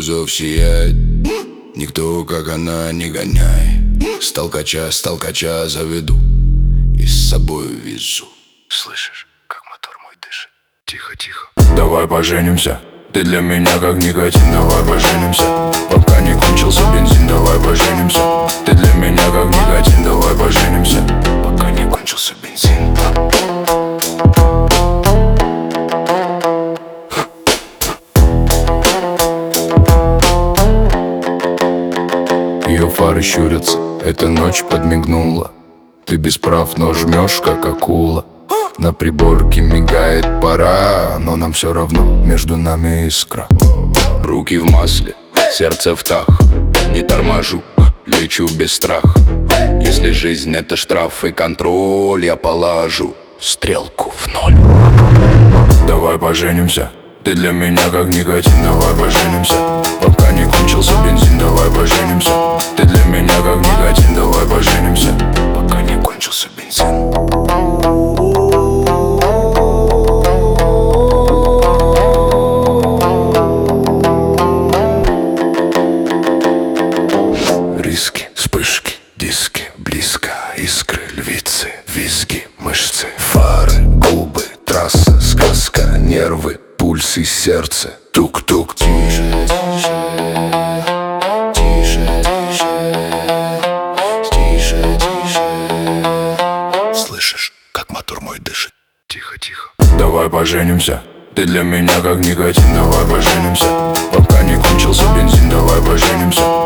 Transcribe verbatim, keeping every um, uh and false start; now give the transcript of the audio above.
кузов сияет. Никто, как она, не гоняй. С толкача, с толкача заведу и с собой везу. Слышишь, как мотор мой дышит? Тихо, тихо. Давай поженимся, ты для меня как никотин. Давай поженимся, пока не кончился бензин. Давай поженимся, ты для меня как никотин. Давай поженимся, пока не кончился бензин. Ее фары щурятся, эта ночь подмигнула. Ты без прав, но жмешь, как акула. На приборке мигает пора, но нам все равно, между нами искра. Руки в масле, сердце в тах. Не торможу, лечу без страха. Если жизнь это штраф и контроль, я положу стрелку в ноль. Давай поженимся, ты для меня как никотин. Давай поженимся, пока не кончился бензин. Давай поженимся, ты для меня как никотин. Давай поженимся, пока не кончился бензин. Риски, вспышки, диски, близко. Искры, львицы, визги, мышцы. Фары, губы, трасса, сказка, нервы, пульс и сердце. Тук-тук. Тише, тише, тише, тише, тише, тише. Слышишь, как мотор мой дышит? Тихо, тихо. Давай поженимся, ты для меня как никотин. Давай поженимся, пока не кончился бензин. Давай поженимся,